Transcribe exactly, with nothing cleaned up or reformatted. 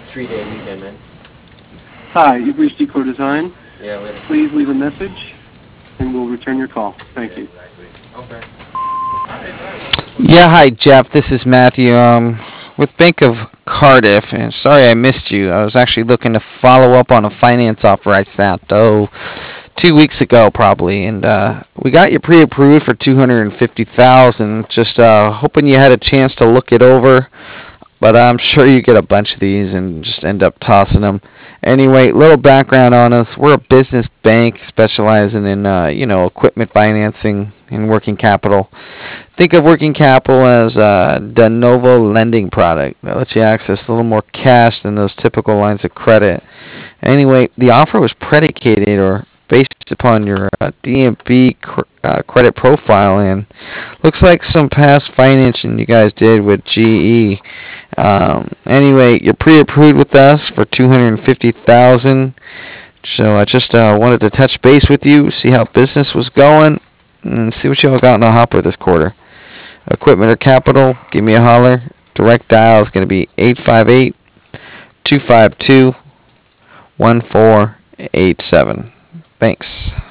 three-day weekend, man. Hi, you've reached Decor Design. Yeah, later. Please leave a message, and we'll return your call. Thank Yeah, you. exactly. Okay. Yeah, hi Jeff. This is Matthew. Um, with Bank of Cardiff, and sorry I missed you. I was actually looking to follow up on a finance offer I sent oh two weeks ago probably, and uh, we got you pre-approved for two hundred and fifty thousand. Just uh, hoping you had a chance to look it over. But I'm sure you get a bunch of these and just end up tossing them. Anyway, little background on us. We're a business bank specializing in, uh, you know, equipment financing and working capital. Think of working capital as a de novo lending product that lets you access a little more cash than those typical lines of credit. Anyway, the offer was predicated or based upon your uh, D M V cr- uh, credit profile, and looks like some past financing you guys did with G E. Um, anyway, you're pre-approved with us for two hundred fifty thousand. So I just uh, wanted to touch base with you, see how business was going, and see what y'all got in the hopper this quarter. Equipment or capital, give me a holler. Direct dial is going to be eight five eight, two five two, one four eight seven. Thanks.